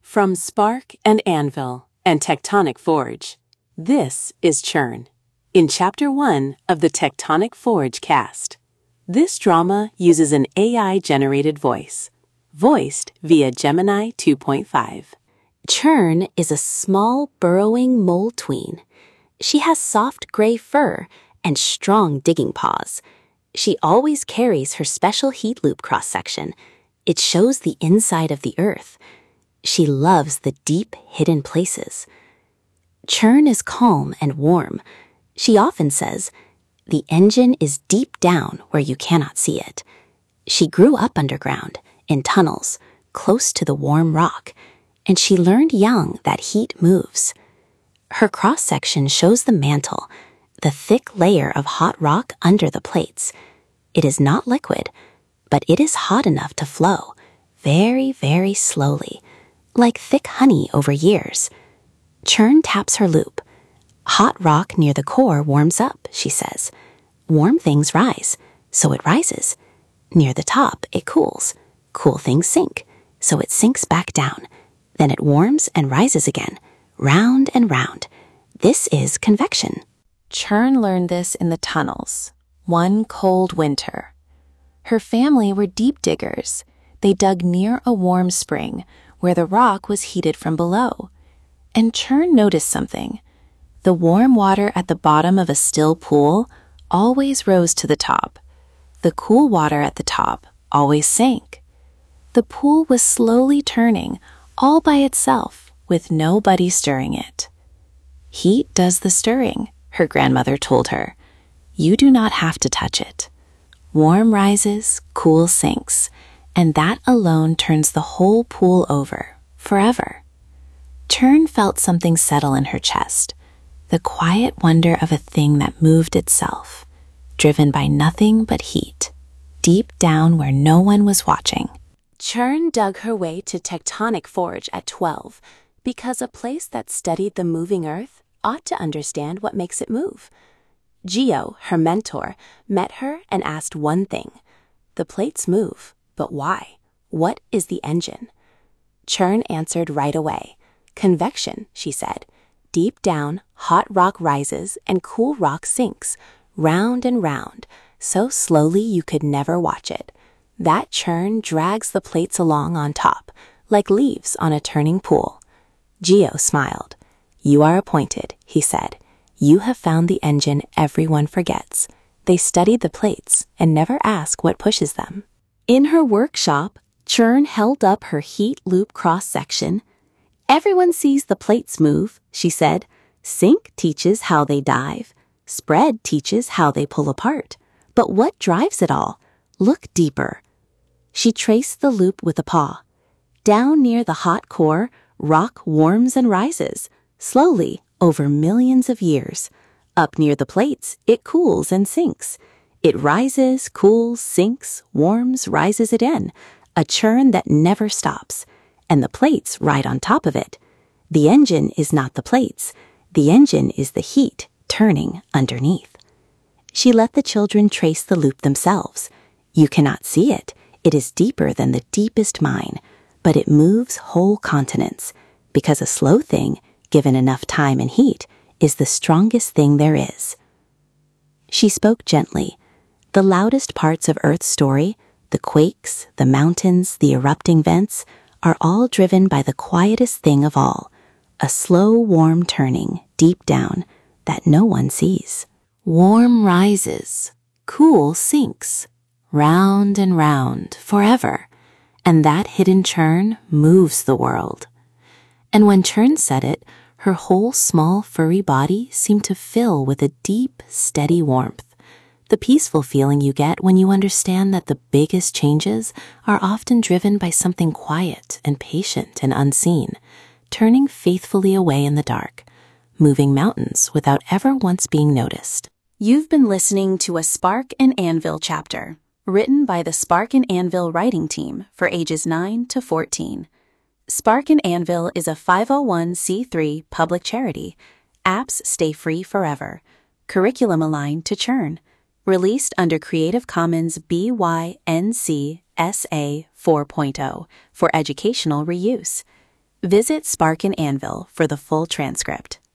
From Spark and Anvil and Tectonic Forge, this is Churn, in Chapter 1 of the Tectonic Forge cast. This drama uses an AI-generated voice, voiced via Gemini 2.5. Churn is a small, burrowing mole tween. She has soft gray fur and strong digging paws. She always carries her special heat loop cross-section. It shows the inside of the earth. She loves the deep, hidden places. Churn is calm and warm. She often says, "The engine is deep down where you cannot see it." She grew up underground, in tunnels, close to the warm rock, and she learned young that heat moves. Her cross-section shows the mantle, the thick layer of hot rock under the plates. It is not liquid, but it is hot enough to flow, very, very slowly, like thick honey over years. Churn taps her loop. Hot rock near the core warms up, she says. Warm things rise, so it rises. Near the top, it cools. Cool things sink, so it sinks back down. Then it warms and rises again, round and round. This is convection. Churn learned this in the tunnels, one cold winter. Her family were deep diggers. They dug near a warm spring where the rock was heated from below. And Churn noticed something. The warm water at the bottom of a still pool always rose to the top. The cool water at the top always sank. The pool was slowly turning all by itself with nobody stirring it. Heat does the stirring, her grandmother told her. You do not have to touch it. Warm rises, cool sinks, and that alone turns the whole pool over, forever. Churn felt something settle in her chest, the quiet wonder of a thing that moved itself, driven by nothing but heat, deep down where no one was watching. Churn dug her way to Tectonic Forge at 12, because a place that studied the moving earth ought to understand what makes it move. Geo, her mentor, met her and asked one thing. The plates move, but why? What is the engine? Churn answered right away. Convection, she said. Deep down, hot rock rises and cool rock sinks, round and round, so slowly you could never watch it. That churn drags the plates along on top, like leaves on a turning pool. Geo smiled. You are appointed, he said. You have found the engine everyone forgets. They studied the plates and never ask what pushes them. In her workshop, Churn held up her heat loop cross-section. Everyone sees the plates move, she said. Sink teaches how they dive. Spread teaches how they pull apart. But what drives it all? Look deeper. She traced the loop with a paw. Down near the hot core, rock warms and rises, slowly, over millions of years. Up near the plates, it cools and sinks. It rises, cools, sinks, warms, rises again, a churn that never stops. And the plates ride on top of it. The engine is not the plates. The engine is the heat turning underneath. She let the children trace the loop themselves. You cannot see it. It is deeper than the deepest mine, but it moves whole continents, because a slow thing, given enough time and heat, is the strongest thing there is. She spoke gently. The loudest parts of Earth's story, the quakes, the mountains, the erupting vents, are all driven by the quietest thing of all, a slow, warm turning deep down that no one sees. Warm rises, cool sinks, round and round, forever, and that hidden churn moves the world. And when Churn said it, her whole small furry body seemed to fill with a deep, steady warmth, the peaceful feeling you get when you understand that the biggest changes are often driven by something quiet and patient and unseen, turning faithfully away in the dark, moving mountains without ever once being noticed. You've been listening to a Spark and Anvil chapter, written by the Spark and Anvil writing team for ages 9 to 14. Spark and Anvil is a 501c3 public charity. Apps stay free forever. Curriculum aligned to Churn. Released under Creative Commons BY-NC SA 4.0 for educational reuse. Visit Spark and Anvil for the full transcript.